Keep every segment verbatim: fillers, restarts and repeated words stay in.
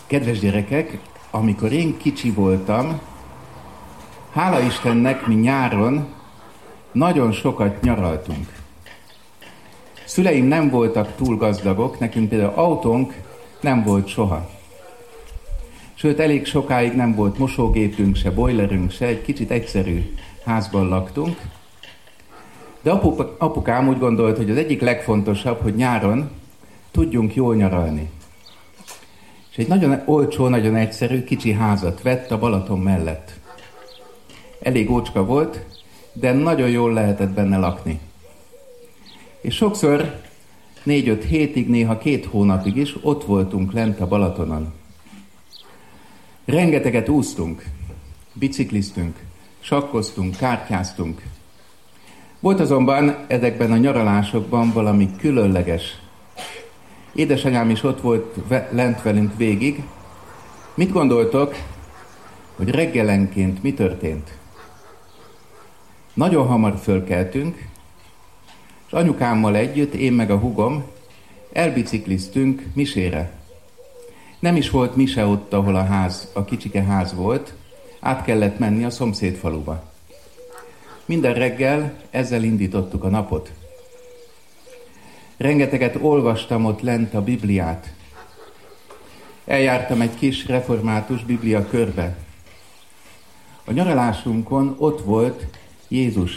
Kedves gyerekek, amikor én kicsi voltam, hála Istennek mi nyáron nagyon sokat nyaraltunk. Szüleim nem voltak túl gazdagok, nekünk például autónk nem volt soha. Sőt, elég sokáig nem volt mosógépünk se, bojlerünk se, egy kicsit egyszerű házban laktunk. De apu, apukám úgy gondolt, hogy az egyik legfontosabb, hogy nyáron tudjunk jól nyaralni. És egy nagyon olcsó, nagyon egyszerű, kicsi házat vett a Balaton mellett. Elég ócska volt, de nagyon jól lehetett benne lakni. És sokszor négy-öt hétig, néha két hónapig is ott voltunk lent a Balatonon. Rengeteget úsztunk, bicikliztünk, sakkoztunk, kártyáztunk. Volt azonban ezekben a nyaralásokban valami különleges. Édesanyám is ott volt lent velünk végig. Mit gondoltok, hogy reggelenként mi történt? Nagyon hamar fölkeltünk, és anyukámmal együtt, én meg a húgom elbicikliztünk misére. Nem is volt mise ott, ahol a ház, a kicsike ház volt, át kellett menni a szomszéd faluba. Minden reggel ezzel indítottuk a napot. Rengeteget olvastam ott lent a Bibliát. Eljártam egy kis református Biblia körbe. A nyaralásunkon ott volt Jézus.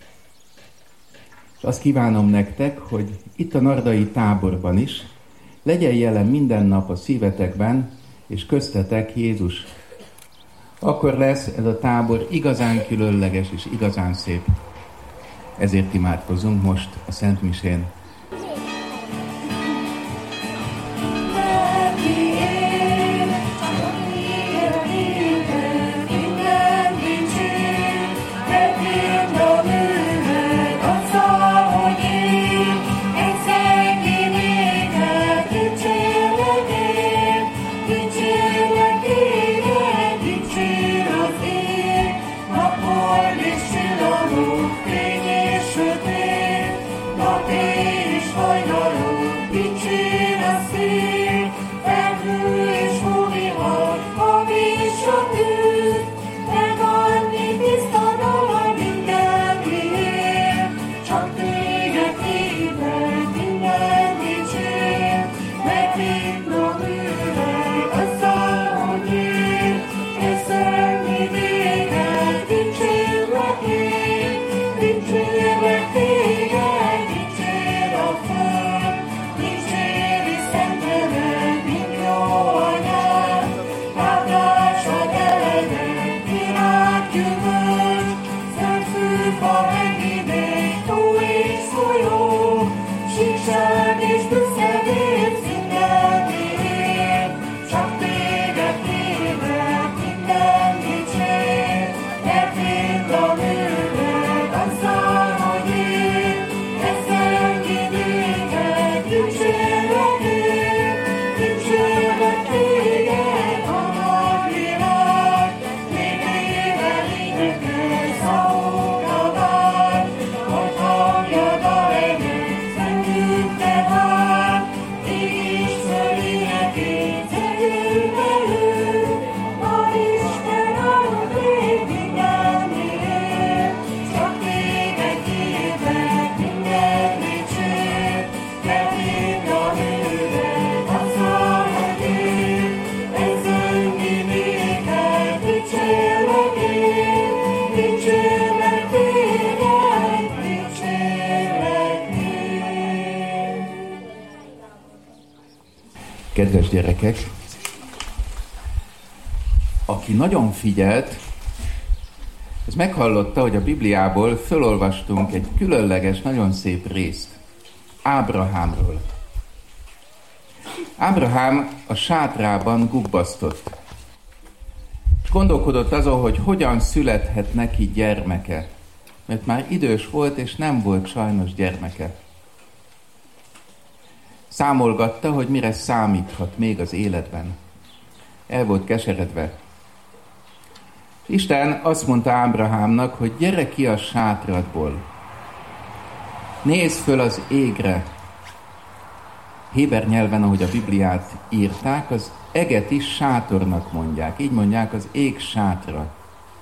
És azt kívánom nektek, hogy itt a nardai táborban is legyen jelen minden nap a szívetekben, és köztetek Jézus. Akkor lesz ez a tábor igazán különleges és igazán szép. Ezért imádkozunk most a Szent Misén. Kedves gyerekek, aki nagyon figyelt, az meghallotta, hogy a Bibliából fölolvastunk egy különleges, nagyon szép részt. Ábrahámról. Ábrahám a sátrában gubbasztott. És gondolkodott azon, hogy hogyan születhet neki gyermeke. Mert már idős volt, és nem volt sajnos gyermeke. Számolgatta, hogy mire számíthat még az életben. El volt keseredve. Isten azt mondta Ábrahámnak, hogy gyere ki a sátradból. Nézz föl az égre. Héber nyelven, ahogy a Bibliát írták, az eget is sátornak mondják. Így mondják az ég sátra.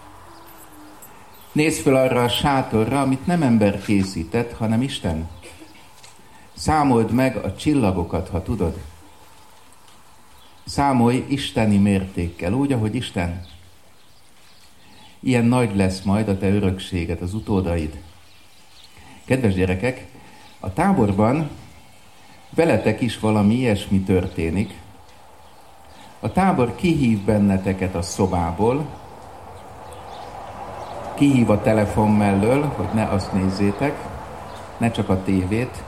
Nézz föl arra a sátorra, amit nem ember készített, hanem Isten. Számold meg a csillagokat, ha tudod. Számolj isteni mértékkel, úgy, ahogy Isten. Ilyen nagy lesz majd a te örökséged, az utódaid. Kedves gyerekek, a táborban veletek is valami ilyesmi történik. A tábor kihív benneteket a szobából, kihív a telefon mellől, hogy ne azt nézzétek, ne csak a tévét,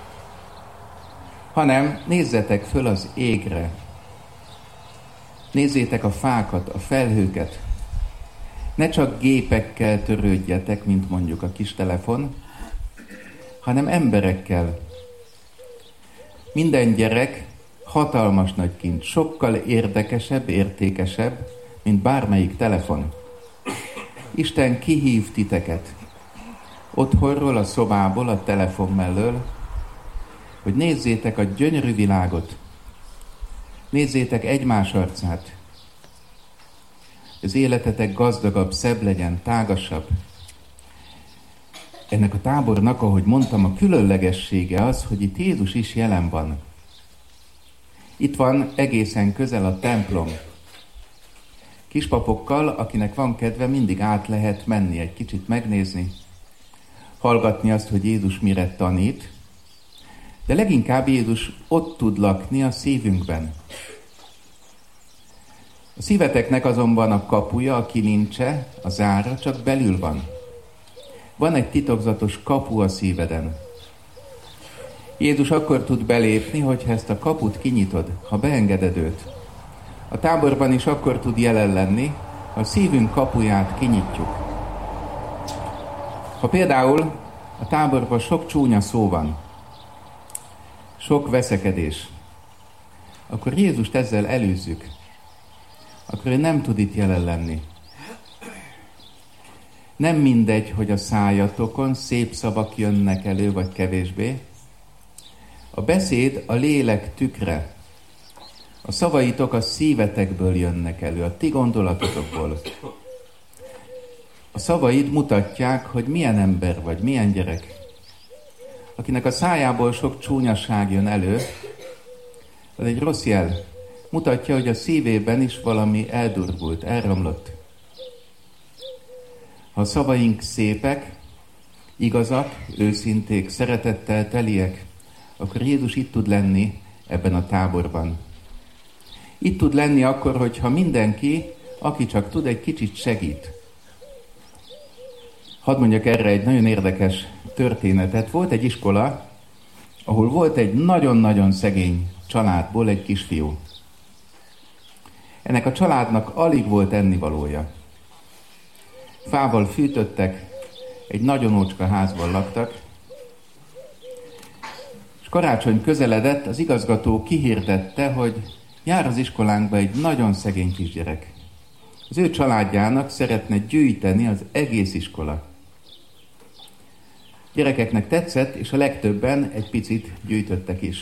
hanem nézzetek föl az égre. Nézzétek a fákat, a felhőket. Ne csak gépekkel törődjetek, mint mondjuk a kis telefon, hanem emberekkel. Minden gyerek hatalmas nagy kincs, sokkal érdekesebb, értékesebb, mint bármelyik telefon. Isten kihív titeket otthonról, a szobából, a telefon mellől, hogy nézzétek a gyönyörű világot, nézzétek egymás arcát, az életetek gazdagabb, szebb legyen, tágasabb. Ennek a tábornak, ahogy mondtam, a különlegessége az, hogy itt Jézus is jelen van. Itt van egészen közel a templom. Kispapokkal, akinek van kedve, mindig át lehet menni, egy kicsit megnézni, hallgatni azt, hogy Jézus mire tanít, de leginkább Jézus ott tud lakni a szívünkben. A szíveteknek azonban a kapuja, a kilincse, a zára csak belül van. Van egy titokzatos kapu a szíveden. Jézus akkor tud belépni, hogyha ezt a kaput kinyitod, ha beengeded őt. A táborban is akkor tud jelen lenni, ha a szívünk kapuját kinyitjuk. Ha például a táborban sok csúnya szó van, sok veszekedés, akkor Jézust ezzel elűzzük. Akkor ő nem tud itt jelen lenni. Nem mindegy, hogy a szájatokon szép szavak jönnek elő, vagy kevésbé. A beszéd a lélek tükre. A szavaitok a szívetekből jönnek elő, a ti gondolatotokból. A szavaid mutatják, hogy milyen ember vagy, milyen gyerek. Akinek a szájából sok csúnyaság jön elő, az egy rossz jel. Mutatja, hogy a szívében is valami eldurvult, elromlott. Ha a szavaink szépek, igazak, őszinték, szeretettel teliek, akkor Jézus itt tud lenni ebben a táborban. Itt tud lenni akkor, hogyha mindenki, aki csak tud, egy kicsit segít. Hadd mondjak erre egy nagyon érdekes történetet. Volt egy iskola, ahol volt egy nagyon-nagyon szegény családból egy kisfiú. Ennek a családnak alig volt ennivalója. Fával fűtöttek, egy nagyon ócska házban laktak, és karácsony közeledett, az igazgató kihirdette, hogy jár az iskolánkba egy nagyon szegény kisgyerek. Az ő családjának szeretne gyűjteni az egész iskola. Gyerekeknek tetszett, és a legtöbben egy picit gyűjtöttek is.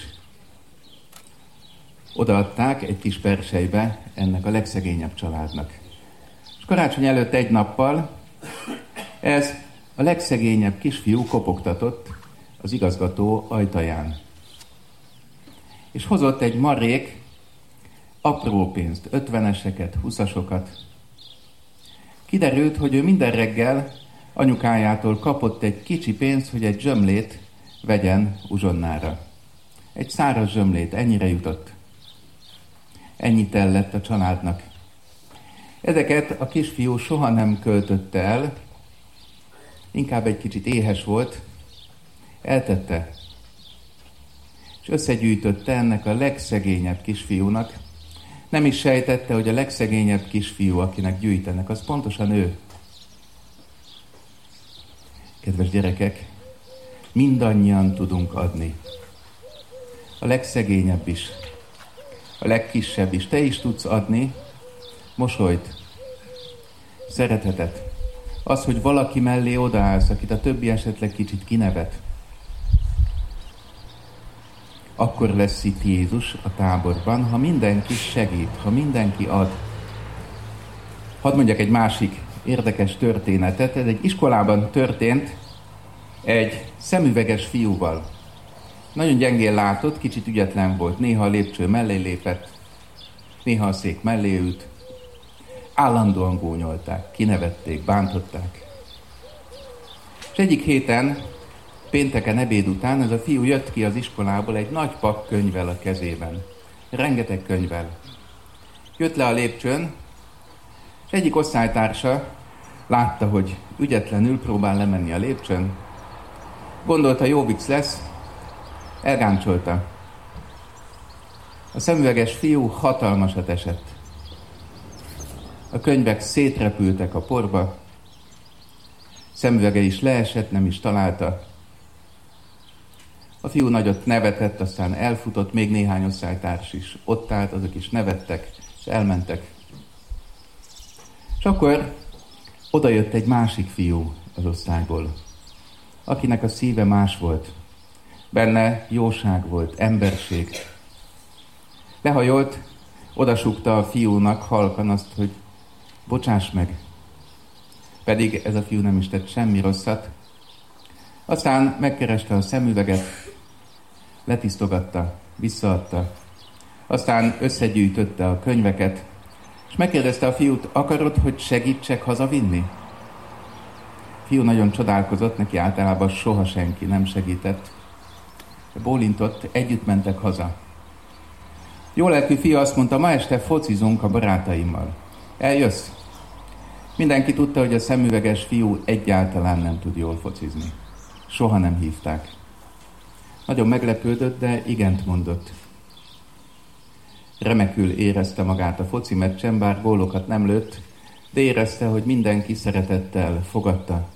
Odaadták egy kis perselybe ennek a legszegényebb családnak. És karácsony előtt egy nappal ez a legszegényebb kisfiú kopogtatott az igazgató ajtaján. És hozott egy marék apró pénzt, ötveneseket, huszasokat. Kiderült, hogy ő minden reggel anyukájától kapott egy kicsi pénzt, hogy egy zsömlét vegyen uzsonnára. Egy száraz zsömlét, ennyire jutott. Ennyit ellett a családnak. Ezeket a kisfiú soha nem költötte el, inkább egy kicsit éhes volt, eltette, és összegyűjtötte ennek a legszegényebb kisfiúnak. Nem is sejtette, hogy a legszegényebb kisfiú, akinek gyűjtenek, az pontosan ő. Kedves gyerekek, mindannyian tudunk adni. A legszegényebb is, a legkisebb is. Te is tudsz adni mosolyt, szeretetet. Az, hogy valaki mellé odaállsz, akit a többi esetleg kicsit kinevet. akkor lesz itt Jézus a táborban, ha mindenki segít, ha mindenki ad. Hadd mondjak egy másik érdekes történetet. Ez egy iskolában történt egy szemüveges fiúval. Nagyon gyengén látott, kicsit ügyetlen volt. Néha a lépcső mellé lépett, néha a szék mellé ült. Állandóan gúnyolták, kinevették, bántották. És egyik héten, pénteken ebéd után ez a fiú jött ki az iskolából egy nagy pak könyvvel a kezében. Rengeteg könyvvel. Jött le a lépcsőn, és egyik osztálytársa látta, hogy ügyetlenül próbál lemenni a lépcsőn. Gondolta, jó vicc lesz, elgáncsolta. A szemüveges fiú hatalmasat esett. A könyvek szétrepültek a porba, szemüvege is leesett, nem is találta. A fiú nagyot nevetett, aztán elfutott, még néhány osztálytárs is ott állt, azok is nevettek, és elmentek. És akkor odajött egy másik fiú az osztályból, akinek a szíve más volt. Benne jóság volt, emberség. Lehajolt, odasúgta a fiúnak halkan azt, hogy bocsáss meg. Pedig ez a fiú nem is tett semmi rosszat. Aztán megkereste a szemüveget, letisztogatta, visszaadta. Aztán összegyűjtötte a könyveket, és megkérdezte a fiút, akarod, hogy segítsek hazavinni? A fiú nagyon csodálkozott, neki általában soha senki nem segített. Bólintott, együtt mentek haza. Jó lelkű fiú azt mondta, ma este focizunk a barátaimmal. Eljössz? Mindenki tudta, hogy a szemüveges fiú egyáltalán nem tud jól focizni. Soha nem hívták. Nagyon meglepődött, de igent mondott. Remekül érezte magát a foci meccsen, bár gólokat nem lőtt, de érezte, hogy mindenki szeretettel fogadta.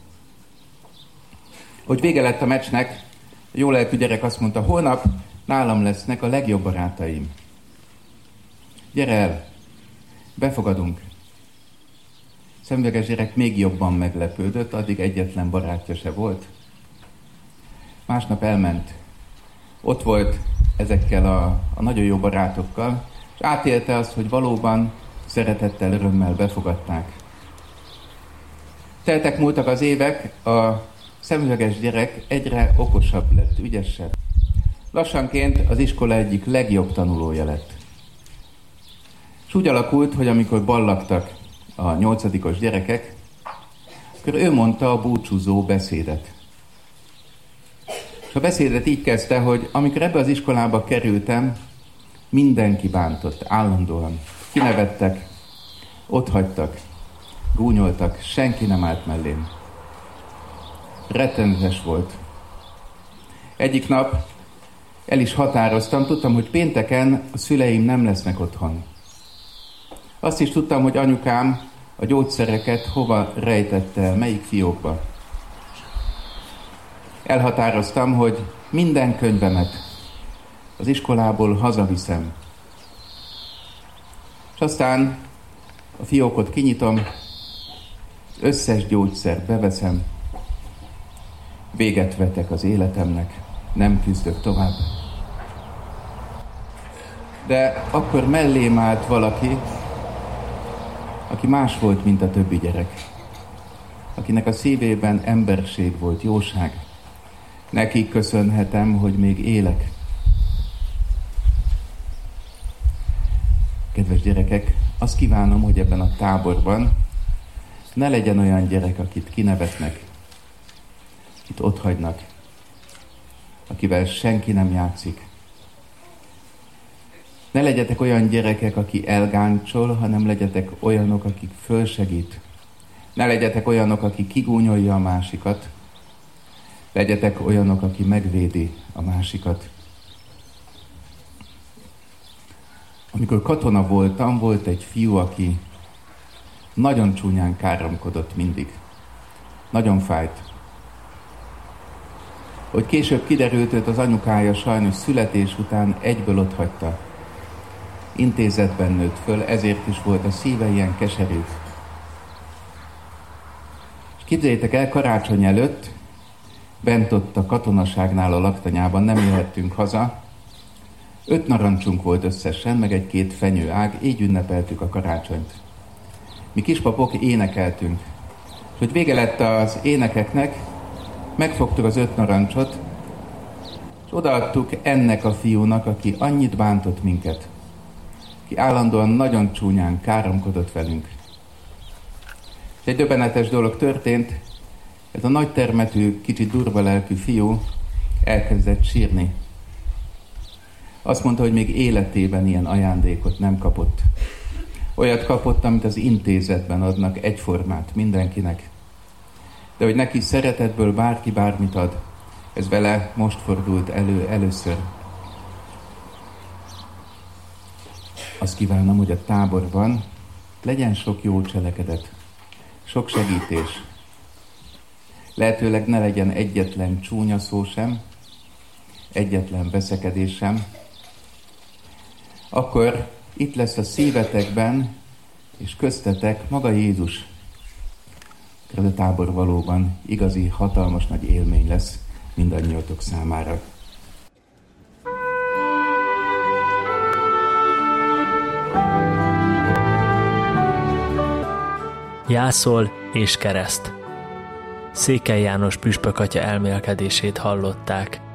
Hogy vége lett a meccsnek, a jó lelkű gyerek azt mondta, holnap nálam lesznek a legjobb barátaim. Gyere el, befogadunk. Szemüveges gyerek még jobban meglepődött, addig egyetlen barátja se volt. Másnap elment. Ott volt ezekkel a, a nagyon jó barátokkal, és átélte azt, hogy valóban szeretettel, örömmel befogadták. Teltek múltak az évek, a szemüveges gyerek egyre okosabb lett, ügyesebb. Lassanként az iskola egyik legjobb tanulója lett. És úgy alakult, hogy amikor ballagtak a nyolcadikos gyerekek, akkor ő mondta a búcsúzó beszédet. És a beszédet így kezdte, hogy amikor ebbe az iskolába kerültem, mindenki bántott, állandóan. Kinevettek, otthagytak, gúnyoltak, senki nem állt mellém. Rettenetes volt. Egyik nap el is határoztam, tudtam, hogy pénteken a szüleim nem lesznek otthon. Azt is tudtam, hogy anyukám a gyógyszereket hova rejtette el, melyik fiókba. Elhatároztam, hogy minden könyvemet az iskolából hazaviszem. És aztán a fiókot kinyitom, az összes gyógyszert beveszem, véget vetek az életemnek, nem küzdök tovább. De akkor mellém állt valaki, aki más volt, mint a többi gyerek. Akinek a szívében emberség volt, jóság. Nekik köszönhetem, hogy még élek. Kedves gyerekek, azt kívánom, hogy ebben a táborban ne legyen olyan gyerek, akit kinevetnek, akit otthagynak, akivel senki nem játszik. Ne legyetek olyan gyerekek, aki elgáncsol, hanem legyetek olyanok, akik fölsegít. Ne legyetek olyanok, aki kigúnyolja a másikat. Legyetek olyanok, aki megvédi a másikat. Amikor katona voltam, volt egy fiú, aki nagyon csúnyán káromkodott mindig. Nagyon fájt. Hogy később kiderült, őt az anyukája sajnos születés után egyből otthagyta. Intézetben nőtt föl, ezért is volt a szíve ilyen keserű. És képzeljétek el, karácsony előtt, bent ott a katonaságnál a laktanyában, nem jöhettünk haza, Öt narancsunk volt összesen, meg egy-két fenyőág, így ünnepeltük a karácsonyt. Mi kispapok énekeltünk, és hogy vége lett az énekeknek, megfogtuk az öt narancsot, és odaadtuk ennek a fiúnak, aki annyit bántott minket, aki állandóan nagyon csúnyán káromkodott velünk. És egy döbbenetes dolog történt, ez a nagy termetű, kicsit durva lelkű fiú elkezdett sírni. Azt mondta, hogy még életében ilyen ajándékot nem kapott. Olyat kapott, amit az intézetben adnak egyformát mindenkinek. De hogy neki szeretetből bárki bármit ad, ez vele most fordult elő először. Azt kívánom, hogy a táborban legyen sok jó cselekedet, sok segítés. Lehetőleg ne legyen egyetlen csúnya szó sem, egyetlen veszekedés sem. Akkor itt lesz a szívetekben és köztetek maga Jézus. Ez a tábor valóban igazi, hatalmas nagy élmény lesz mindannyiótok számára. Jászol és kereszt. Székely János püspök atya elmélkedését hallották.